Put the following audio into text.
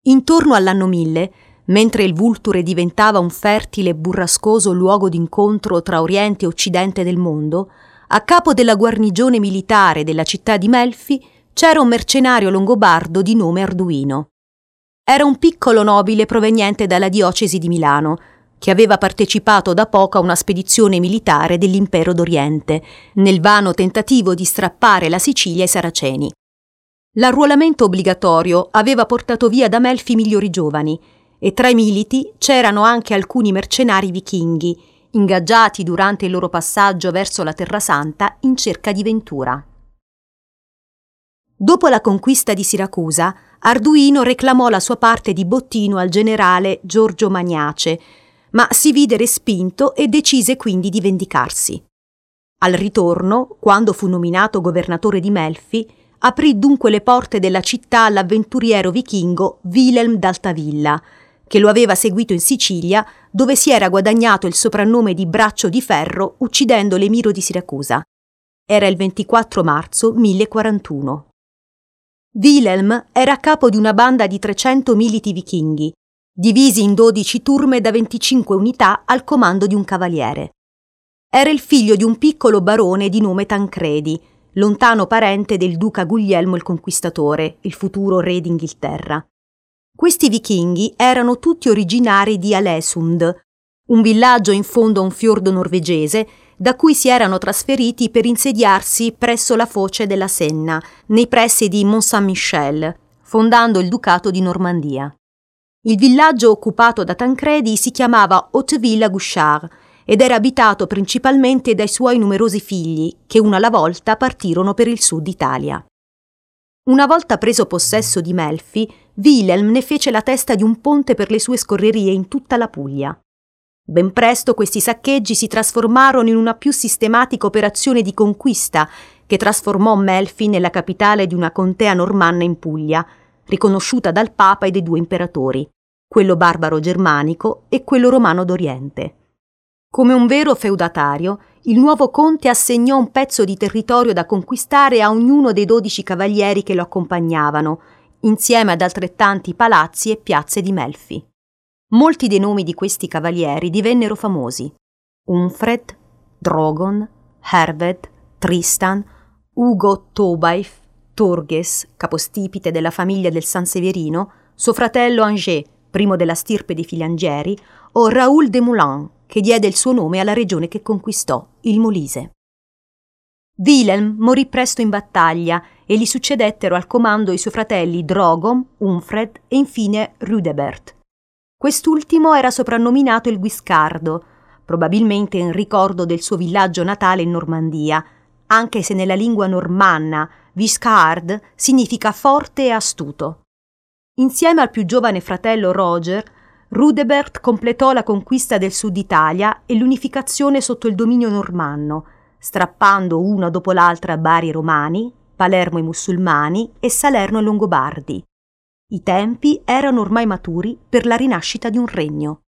Intorno all'anno 1000, mentre il Vulture diventava un fertile e burrascoso luogo d'incontro tra Oriente e Occidente del mondo, a capo della guarnigione militare della città di Melfi c'era un mercenario longobardo di nome Arduino. Era un piccolo nobile proveniente dalla diocesi di Milano, che aveva partecipato da poco a una spedizione militare dell'Impero d'Oriente, nel vano tentativo di strappare la Sicilia ai Saraceni. L'arruolamento obbligatorio aveva portato via da Melfi migliori giovani, e tra i militi c'erano anche alcuni mercenari vichinghi, ingaggiati durante il loro passaggio verso la Terra Santa in cerca di ventura. Dopo la conquista di Siracusa, Arduino reclamò la sua parte di bottino al generale Giorgio Magnace, ma si vide respinto e decise quindi di vendicarsi. Al ritorno, quando fu nominato governatore di Melfi, aprì dunque le porte della città all'avventuriero vichingo Wilhelm d'Altavilla, che lo aveva seguito in Sicilia, dove si era guadagnato il soprannome di Braccio di Ferro uccidendo l'emiro di Siracusa. Era il 24 marzo 1041. Wilhelm era a capo di una banda di 300 militi vichinghi, divisi in 12 turme da 25 unità al comando di un cavaliere. Era il figlio di un piccolo barone di nome Tancredi, lontano parente del duca Guglielmo il Conquistatore, il futuro re d'Inghilterra. Questi vichinghi erano tutti originari di Alesund, un villaggio in fondo a un fiordo norvegese da cui si erano trasferiti per insediarsi presso la foce della Senna, nei pressi di Mont-Saint-Michel, fondando il ducato di Normandia. Il villaggio occupato da Tancredi si chiamava Hauteville-Gouchard ed era abitato principalmente dai suoi numerosi figli, che una alla volta partirono per il sud Italia. Una volta preso possesso di Melfi, Wilhelm ne fece la testa di un ponte per le sue scorrerie in tutta la Puglia. Ben presto questi saccheggi si trasformarono in una più sistematica operazione di conquista che trasformò Melfi nella capitale di una contea normanna in Puglia, riconosciuta dal Papa e dai due imperatori, quello barbaro germanico e quello romano d'Oriente. Come un vero feudatario, il nuovo conte assegnò un pezzo di territorio da conquistare a ognuno dei 12 cavalieri che lo accompagnavano, insieme ad altrettanti palazzi e piazze di Melfi. Molti dei nomi di questi cavalieri divennero famosi: Unfred, Drogon, Herved, Tristan, Ugo Tobaif, Torges, capostipite della famiglia del Sanseverino, suo fratello Angers, primo della stirpe dei Filangieri, o Raoul de Moulins, che diede il suo nome alla regione che conquistò, il Molise. Wilhelm morì presto in battaglia e gli succedettero al comando i suoi fratelli Drogon, Unfred e infine Rudebert. Quest'ultimo era soprannominato il Guiscardo, probabilmente in ricordo del suo villaggio natale in Normandia, anche se nella lingua normanna Viscard significa forte e astuto. Insieme al più giovane fratello Roger, Rudebert completò la conquista del Sud Italia e l'unificazione sotto il dominio normanno, strappando una dopo l'altra Bari ai Romani, Palermo ai Musulmani e Salerno ai Longobardi. I tempi erano ormai maturi per la rinascita di un regno.